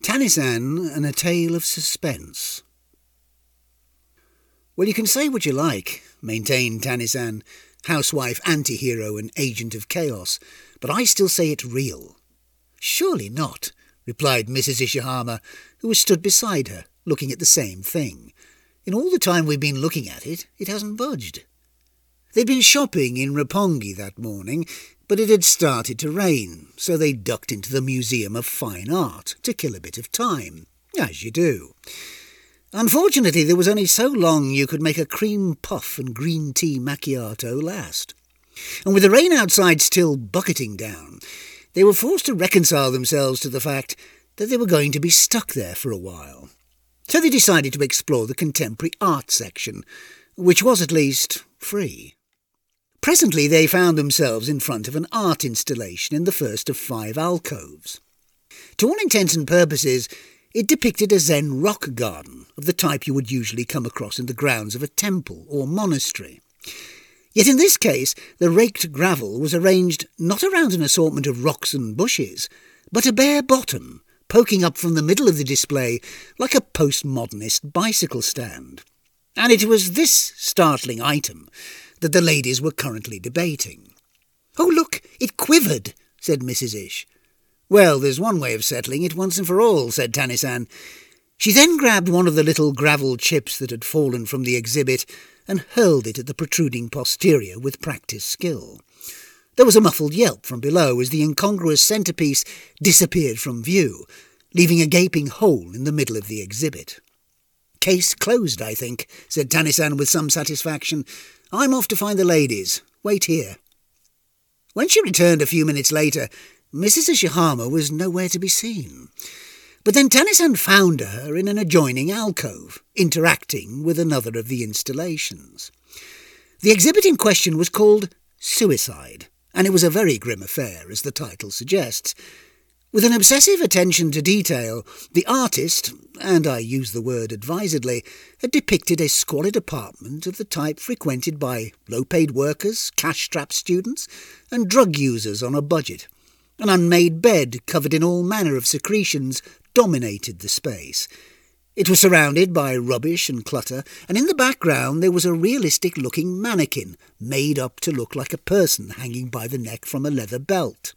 Tannisan and a Tale of Suspense. "Well, you can say what you like," maintained Tannisan, housewife, anti-hero and agent of chaos, "but I still say it's real." "Surely not," replied Mrs. Ishihama, who was stood beside her, looking at the same thing. "In all the time we've been looking at it, it hasn't budged." They'd been shopping in Roppongi that morning, but it had started to rain, so they ducked into the Museum of Fine Art to kill a bit of time, as you do. Unfortunately, there was only so long you could make a cream puff and green tea macchiato last. And with the rain outside still bucketing down, they were forced to reconcile themselves to the fact that they were going to be stuck there for a while. So they decided to explore the contemporary art section, which was at least free. Presently they found themselves in front of an art installation in the first of 5 alcoves. To all intents and purposes, it depicted a Zen rock garden of the type you would usually come across in the grounds of a temple or monastery. Yet in this case, the raked gravel was arranged not around an assortment of rocks and bushes, but a bare bottom, poking up from the middle of the display like a postmodernist bicycle stand. And it was this startling item that the ladies were currently debating. "Oh, look, it quivered," said Mrs. Ish. "Well, there's one way of settling it once and for all," said Tannisan. She then grabbed one of the little gravel chips that had fallen from the exhibit and hurled it at the protruding posterior with practised skill. There was a muffled yelp from below as the incongruous centrepiece disappeared from view, leaving a gaping hole in the middle of the exhibit. "Case closed, I think," said Tannisan with some satisfaction. "I'm off to find the ladies. Wait here." When she returned a few minutes later, Mrs. Ishihama was nowhere to be seen. But then Tannisan found her in an adjoining alcove, interacting with another of the installations. The exhibit in question was called Suicide, and it was a very grim affair, as the title suggests. With an obsessive attention to detail, the artist, and I use the word advisedly, had depicted a squalid apartment of the type frequented by low-paid workers, cash-strapped students, and drug users on a budget. An unmade bed, covered in all manner of secretions, dominated the space. It was surrounded by rubbish and clutter, and in the background there was a realistic-looking mannequin, made up to look like a person hanging by the neck from a leather belt.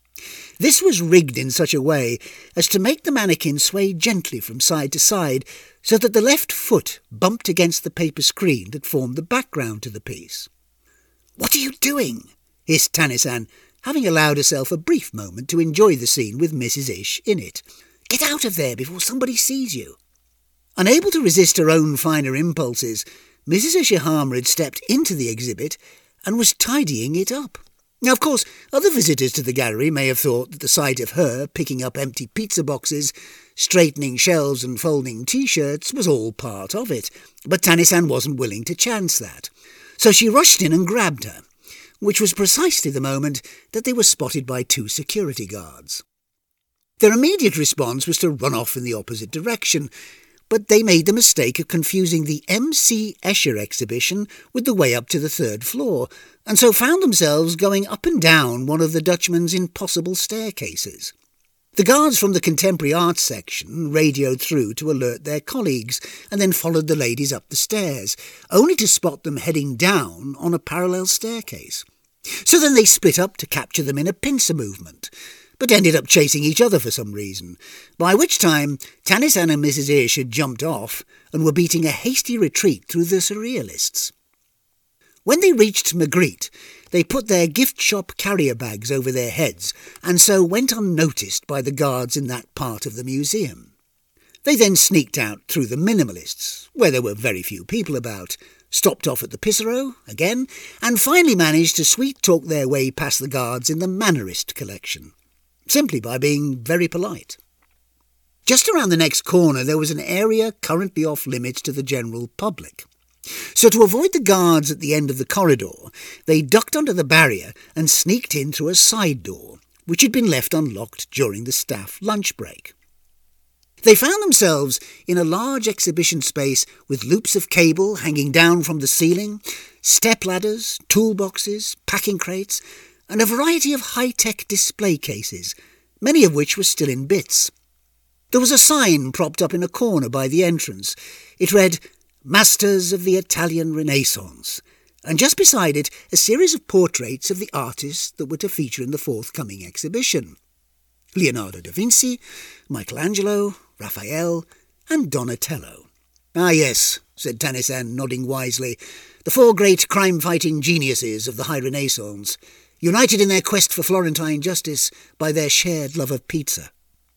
This was rigged in such a way as to make the mannequin sway gently from side to side, so that the left foot bumped against the paper screen that formed the background to the piece. "What are you doing?" hissed Tannisan, having allowed herself a brief moment to enjoy the scene with Mrs. Ish in it. "Get out of there before somebody sees you." Unable to resist her own finer impulses, Mrs. Ishihama had stepped into the exhibit and was tidying it up. Now, of course, other visitors to the gallery may have thought that the sight of her picking up empty pizza boxes, straightening shelves and folding T-shirts was all part of it, but Tannisan wasn't willing to chance that. So she rushed in and grabbed her, which was precisely the moment that they were spotted by 2 security guards. Their immediate response was to run off in the opposite direction, but they made the mistake of confusing the M.C. Escher exhibition with the way up to the 3rd floor, and so found themselves going up and down one of the Dutchman's impossible staircases. The guards from the contemporary art section radioed through to alert their colleagues, and then followed the ladies up the stairs, only to spot them heading down on a parallel staircase. So then they split up to capture them in a pincer movement, but ended up chasing each other for some reason, by which time Tannisan and Mrs. Ish had jumped off and were beating a hasty retreat through the surrealists. When they reached Magritte, they put their gift shop carrier bags over their heads, and so went unnoticed by the guards in that part of the museum. They then sneaked out through the Minimalists, where there were very few people about, stopped off at the Pissarro again, and finally managed to sweet-talk their way past the guards in the Mannerist collection, simply by being very polite. Just around the next corner there was an area currently off limits to the general public. So to avoid the guards at the end of the corridor, they ducked under the barrier and sneaked in through a side door, which had been left unlocked during the staff lunch break. They found themselves in a large exhibition space with loops of cable hanging down from the ceiling, step ladders, toolboxes, packing crates, and a variety of high-tech display cases, many of which were still in bits. There was a sign propped up in a corner by the entrance. It read, "Masters of the Italian Renaissance," and just beside it a series of portraits of the artists that were to feature in the forthcoming exhibition. Leonardo da Vinci, Michelangelo, Raphael, and Donatello. "Ah, yes," said Tanisan, nodding wisely, "the four great crime-fighting geniuses of the High Renaissance, united in their quest for Florentine justice by their shared love of pizza."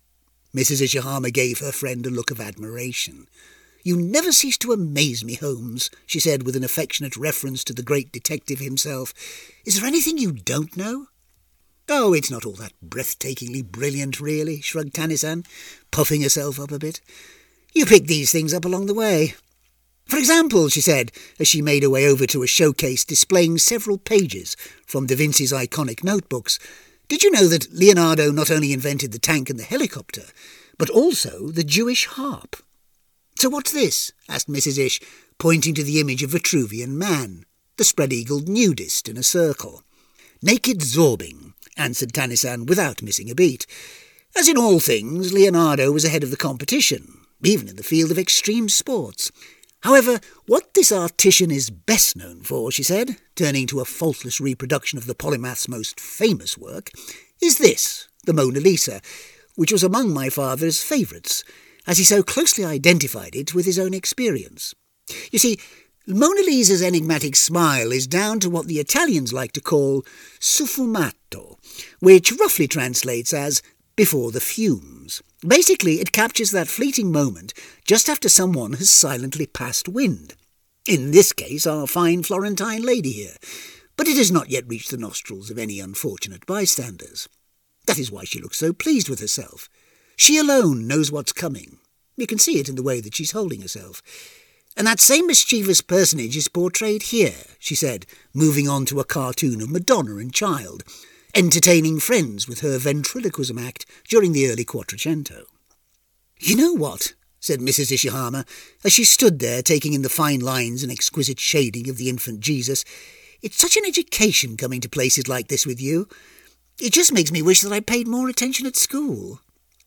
Mrs. Ishihama gave her friend a look of admiration. "You never cease to amaze me, Holmes," she said with an affectionate reference to the great detective himself. "Is there anything you don't know?" "Oh, it's not all that breathtakingly brilliant, really," shrugged Tanisan, puffing herself up a bit. "You pick these things up along the way. For example," she said, as she made her way over to a showcase displaying several pages from Da Vinci's iconic notebooks, "did you know that Leonardo not only invented the tank and the helicopter, but also the Jewish harp?" "So what's this?" asked Mrs. Ish, pointing to the image of Vitruvian Man, the spread-eagled nudist in a circle. "Naked Zorbing," answered Tanisan without missing a beat. As in all things, Leonardo was ahead of the competition, even in the field of extreme sports. "However, what this artisan is best known for," she said, turning to a faultless reproduction of the polymath's most famous work, "is this, the Mona Lisa, which was among my father's favourites, as he so closely identified it with his own experience. You see, Mona Lisa's enigmatic smile is down to what the Italians like to call suffumato, which roughly translates as before the fumes. Basically, it captures that fleeting moment just after someone has silently passed wind. In this case, our fine Florentine lady here. But it has not yet reached the nostrils of any unfortunate bystanders. That is why she looks so pleased with herself. She alone knows what's coming. You can see it in the way that she's holding herself. And that same mischievous personage is portrayed here," she said, moving on to a cartoon of Madonna and Child, entertaining friends with her ventriloquism act during the early Quattrocento. "You know what?" said Mrs. Ishihama, as she stood there taking in the fine lines and exquisite shading of the infant Jesus. "It's such an education coming to places like this with you. It just makes me wish that I paid more attention at school."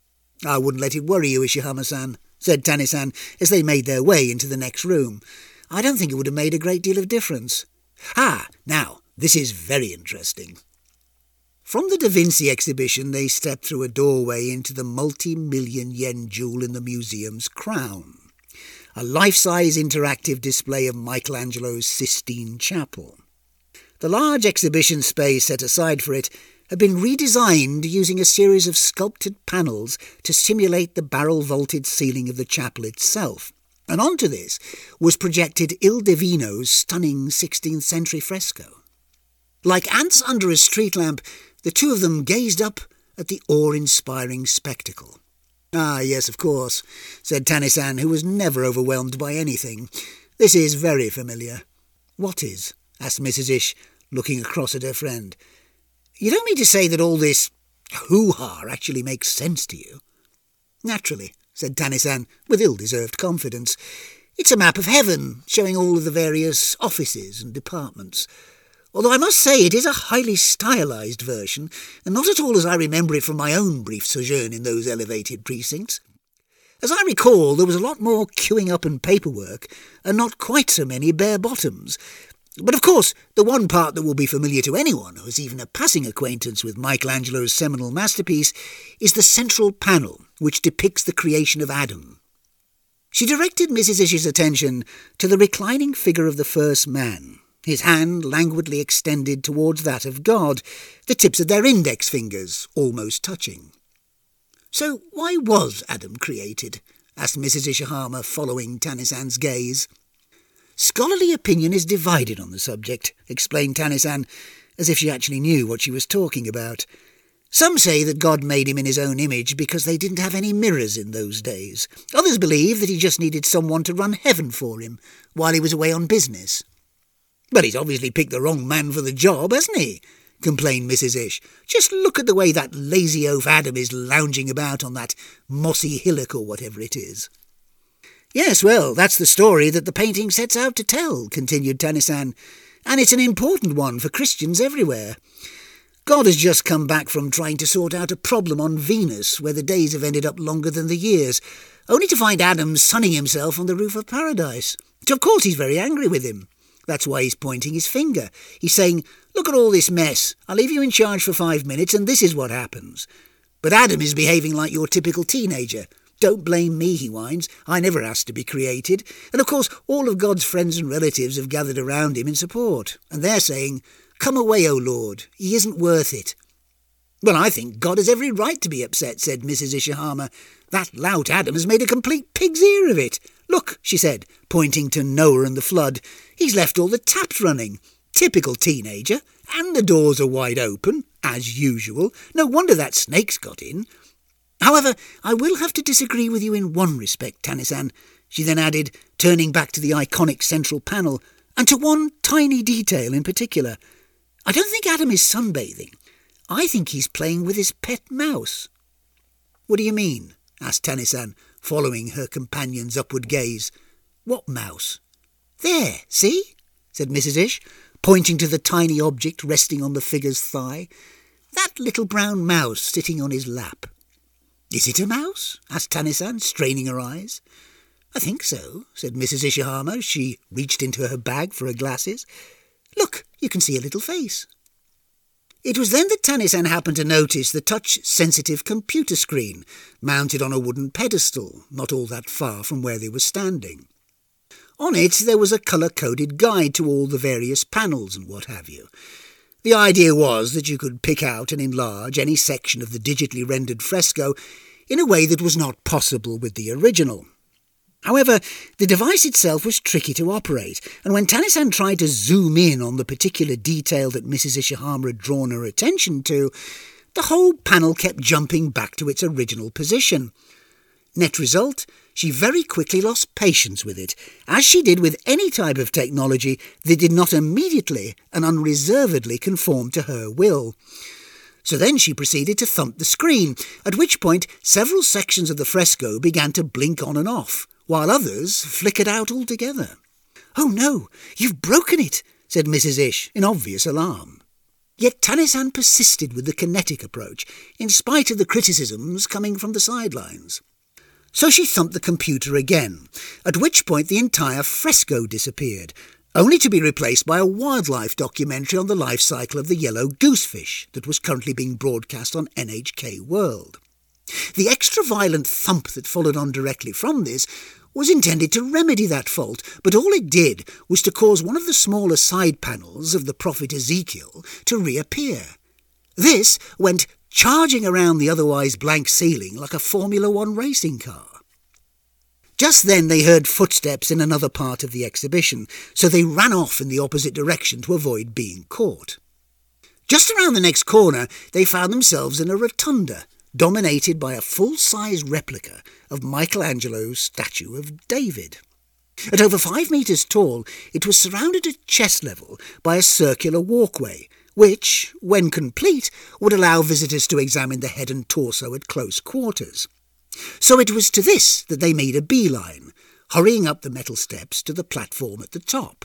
"I wouldn't let it worry you, Ishihama-san," said Tanisan as they made their way into the next room. "I don't think it would have made a great deal of difference. Now, this is very interesting." From the Da Vinci exhibition they stepped through a doorway into the multi-million yen jewel in the museum's crown, a life-size interactive display of Michelangelo's Sistine Chapel. The large exhibition space set aside for it had been redesigned using a series of sculpted panels to simulate the barrel-vaulted ceiling of the chapel itself, and onto this was projected Il Divino's stunning 16th century fresco. Like ants under a street lamp, the two of them gazed up at the awe-inspiring spectacle. "Ah, yes, of course," said Tanisan, who was never overwhelmed by anything. "This is very familiar." "What is?" asked Mrs. Ish, looking across at her friend. "You don't mean to say that all this hoo-ha actually makes sense to you?" "Naturally," said Tanisan, with ill-deserved confidence. "It's a map of heaven, showing all of the various offices and departments. Although I must say it is a highly stylized version, and not at all as I remember it from my own brief sojourn in those elevated precincts. As I recall, there was a lot more queuing up and paperwork, and not quite so many bare bottoms. But of course, the one part that will be familiar to anyone who has even a passing acquaintance with Michelangelo's seminal masterpiece is the central panel, which depicts the creation of Adam." She directed Mrs. Ish's attention to the reclining figure of the first man, his hand languidly extended towards that of God, the tips of their index fingers almost touching. "So why was Adam created?" asked Mrs. Ishihama, following Tanisan's gaze. "Scholarly opinion is divided on the subject," explained Tanisan, as if she actually knew what she was talking about. "Some say that God made him in his own image because they didn't have any mirrors in those days. Others believe that he just needed someone to run heaven for him while he was away on business." "But he's obviously picked the wrong man for the job, hasn't he?" complained Mrs. Ish. "Just look at the way that lazy oaf Adam is lounging about on that mossy hillock or whatever it is." "Yes, well, that's the story that the painting sets out to tell," continued Tanisan, "and it's an important one for Christians everywhere. God has just come back from trying to sort out a problem on Venus where the days have ended up longer than the years, only to find Adam sunning himself on the roof of paradise. So of course he's very angry with him. That's why he's pointing his finger. He's saying, "Look at all this mess. I'll leave you in charge for 5 minutes and this is what happens." But Adam is behaving like your typical teenager. "Don't blame me," he whines. "I never asked to be created." And of course all of God's friends and relatives have gathered around him in support. And they're saying, "Come away, O Lord. He isn't worth it." "Well, I think God has every right to be upset," said Mrs. Ishihammer. "That lout Adam has made a complete pig's ear of it. Look," she said, pointing to Noah and the flood. "He's left all the taps running. Typical teenager. And the doors are wide open, as usual. No wonder that snake's got in. However, I will have to disagree with you in one respect, Tannis-San," she then added, turning back to the iconic central panel, and to one tiny detail in particular. "I don't think Adam is sunbathing. I think he's playing with his pet mouse." "What do you mean?" asked Tannis-San, following her companion's upward gaze. "What mouse?" "There, see?" said Mrs. Ish, pointing to the tiny object resting on the figure's thigh. "That little brown mouse sitting on his lap." "Is it a mouse?" asked Tannis-San, straining her eyes. "I think so," said Mrs. Ishihammer as she reached into her bag for her glasses. "Look, you can see a little face." It was then that Tannis-San happened to notice the touch-sensitive computer screen mounted on a wooden pedestal not all that far from where they were standing. On it there was a colour-coded guide to all the various panels and what have you. The idea was that you could pick out and enlarge any section of the digitally rendered fresco in a way that was not possible with the original. However, the device itself was tricky to operate, and when Tannis-San tried to zoom in on the particular detail that Mrs. Ishihammer had drawn her attention to, the whole panel kept jumping back to its original position. Net result, she very quickly lost patience with it, as she did with any type of technology that did not immediately and unreservedly conform to her will. So then she proceeded to thump the screen, at which point several sections of the fresco began to blink on and off, while others flickered out altogether. "Oh no, you've broken it," said Mrs. Ish, in obvious alarm. Yet Tannis-San persisted with the kinetic approach, in spite of the criticisms coming from the sidelines. So she thumped the computer again, at which point the entire fresco disappeared, only to be replaced by a wildlife documentary on the life cycle of the yellow goosefish that was currently being broadcast on NHK World. The extra-violent thump that followed on directly from this was intended to remedy that fault, but all it did was to cause one of the smaller side panels of the prophet Ezekiel to reappear. This went charging around the otherwise blank ceiling like a Formula One racing car. Just then they heard footsteps in another part of the exhibition, so they ran off in the opposite direction to avoid being caught. Just around the next corner they found themselves in a rotunda, dominated by a full-size replica of Michelangelo's statue of David. At over 5 metres tall, it was surrounded at chest level by a circular walkway, which, when complete, would allow visitors to examine the head and torso at close quarters. So it was to this that they made a beeline, hurrying up the metal steps to the platform at the top.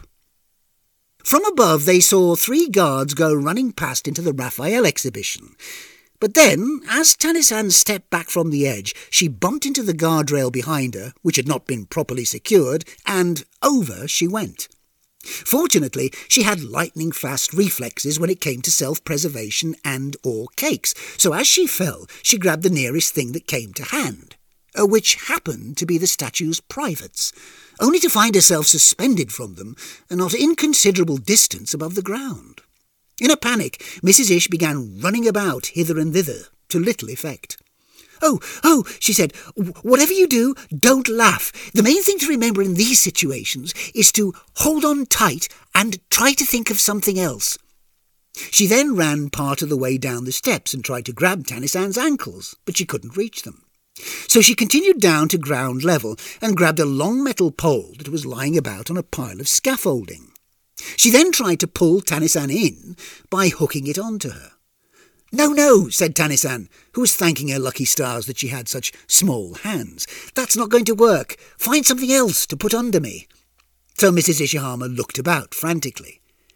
From above they saw 3 guards go running past into the Raphael exhibition. But then, as Tannis-San stepped back from the edge, she bumped into the guardrail behind her, which had not been properly secured, and over she went. Fortunately, she had lightning-fast reflexes when it came to self-preservation and/or cakes, so as she fell, she grabbed the nearest thing that came to hand, which happened to be the statue's privates, only to find herself suspended from them a not inconsiderable distance above the ground. In a panic, Mrs. Ish began running about hither and thither, to little effect. Oh, she said, "whatever you do, don't laugh. The main thing to remember in these situations is to hold on tight and try to think of something else." She then ran part of the way down the steps and tried to grab Tannis-San's ankles, but she couldn't reach them. So she continued down to ground level and grabbed a long metal pole that was lying about on a pile of scaffolding. She then tried to pull Tannis-San in by hooking it onto her. No, said Tannis-San, who was thanking her lucky stars that she had such small hands. "That's not going to work. Find something else to put under me." So Mrs. Ishihammer looked about frantically.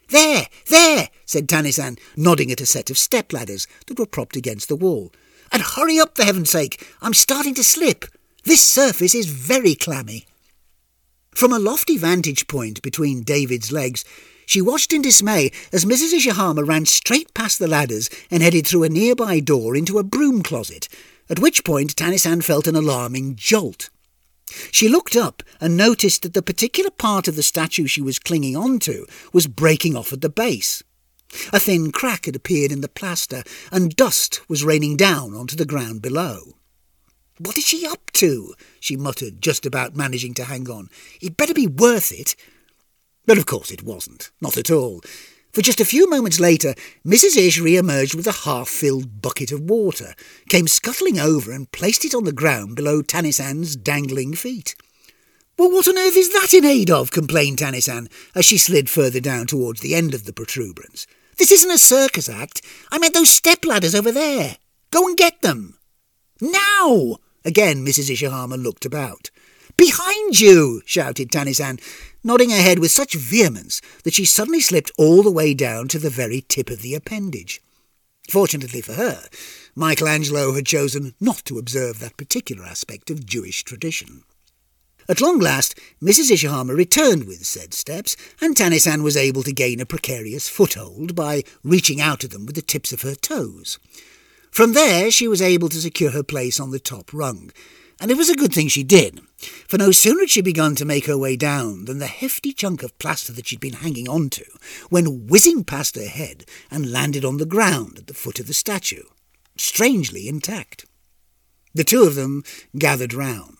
There, said Tanisan, nodding at a set of step-ladders that were propped against the wall. And hurry up, for heaven's sake, I'm starting to slip. This surface is very clammy. From a lofty vantage point between David's legs, she watched in dismay as Mrs. Ishihama ran straight past the ladders and headed through a nearby door into a broom closet, at which point Tanisan felt an alarming jolt. She looked up and noticed that the particular part of the statue she was clinging onto was breaking off at the base. A thin crack had appeared in the plaster, and dust was raining down onto the ground below. "What is she up to?" she muttered, just about managing to hang on. "It better be worth it." But of course it wasn't, not at all. For just a few moments later, Mrs. Ish re-emerged with a half-filled bucket of water, came scuttling over and placed it on the ground below Tanisan's dangling feet. "Well, what on earth is that in aid of?" complained Tanisan, as she slid further down towards the end of the protuberance. "This isn't a circus act. I meant those step-ladders over there. Go and get them." "Now!" Again Mrs. Ishihama looked about. "Behind you!" shouted Tanisan, nodding her head with such vehemence that she suddenly slipped all the way down to the very tip of the appendage. Fortunately for her, Michelangelo had chosen not to observe that particular aspect of Jewish tradition. At long last, Mrs. Ishihama returned with said steps, and Tanisan was able to gain a precarious foothold by reaching out to them with the tips of her toes. From there she was able to secure her place on the top rung, and it was a good thing she did, for no sooner had she begun to make her way down than the hefty chunk of plaster that she'd been hanging on to went whizzing past her head and landed on the ground at the foot of the statue, strangely intact. The two of them gathered round.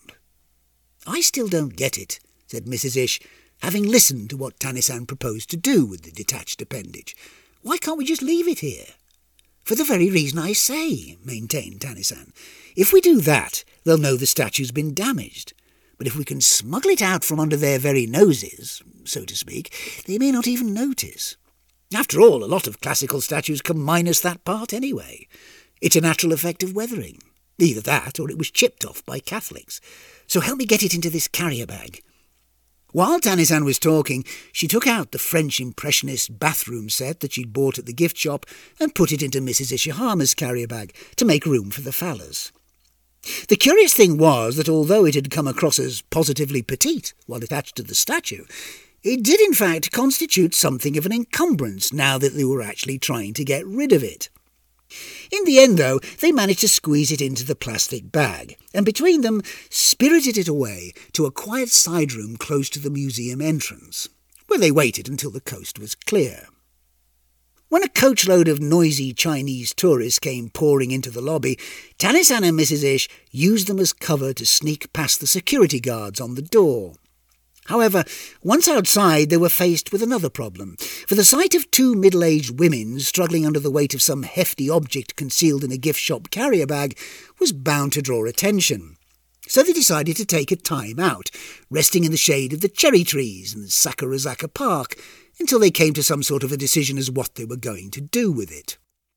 "I still don't get it," said Mrs. Ish, having listened to what Tanisan proposed to do with the detached appendage. "Why can't we just leave it here?" "For the very reason I say," maintained Tanisan. "If we do that, they'll know the statue's been damaged. But if we can smuggle it out from under their very noses, so to speak, they may not even notice. After all, a lot of classical statues come minus that part anyway. It's a natural effect of weathering. Either that, or it was chipped off by Catholics. So help me get it into this carrier bag." While Tanisan was talking, she took out the French Impressionist bathroom set that she'd bought at the gift shop and put it into Mrs. Ishihama's carrier bag to make room for the phallus. The curious thing was that although it had come across as positively petite while attached to the statue, it did in fact constitute something of an encumbrance now that they were actually trying to get rid of it. In the end, though, they managed to squeeze it into the plastic bag, and between them spirited it away to a quiet side room close to the museum entrance, where they waited until the coast was clear. When a coachload of noisy Chinese tourists came pouring into the lobby, Tanisan and Mrs. Ish used them as cover to sneak past the security guards on the door. However, once outside they were faced with another problem, for the sight of two middle-aged women struggling under the weight of some hefty object concealed in a gift shop carrier bag was bound to draw attention. So they decided to take a time out, resting in the shade of the cherry trees in Sakurazaka Park, until they came to some sort of a decision as what they were going to do with it.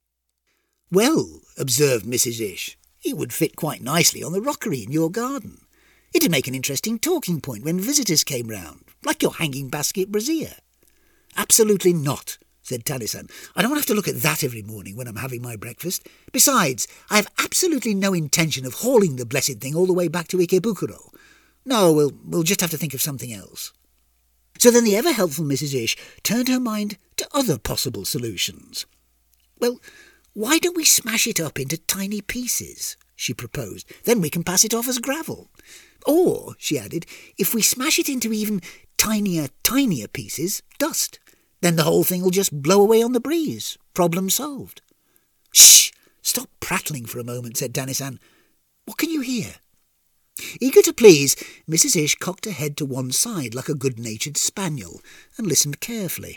"Well," observed Mrs. Ish, "it would fit quite nicely on the rockery in your garden. It'd make an interesting talking point when visitors came round, like your hanging basket brassiere." "Absolutely not," said Tanisan. "I don't want to have to look at that every morning when I'm having my breakfast. Besides, I have absolutely no intention of hauling the blessed thing all the way back to Ikebukuro. No, we'll just have to think of something else." So then the ever-helpful Mrs. Ish turned her mind to other possible solutions. "Well, why don't we smash it up into tiny pieces?" she proposed. "Then we can pass it off as gravel. Or," she added, "if we smash it into even tinier pieces, dust. Then the whole thing will just blow away on the breeze. Problem solved." "Shh! Stop prattling for a moment," said Tanisan. "What can you hear?" Eager to please, Mrs. Ish cocked her head to one side like a good-natured spaniel and listened carefully.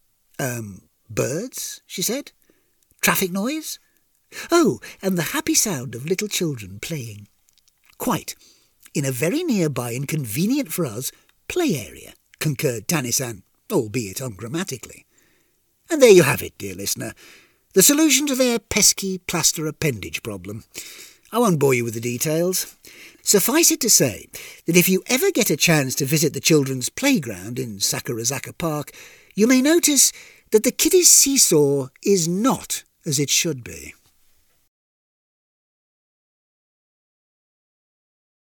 Birds," she said. "Traffic noise? Oh, and the happy sound of little children playing." "Quite. In a very nearby and convenient for us play area," concurred Tanisan, albeit ungrammatically. And there you have it, dear listener, the solution to their pesky plaster appendage problem. I won't bore you with the details. Suffice it to say that if you ever get a chance to visit the children's playground in Sakurazaka Park, you may notice that the kiddie's seesaw is not as it should be.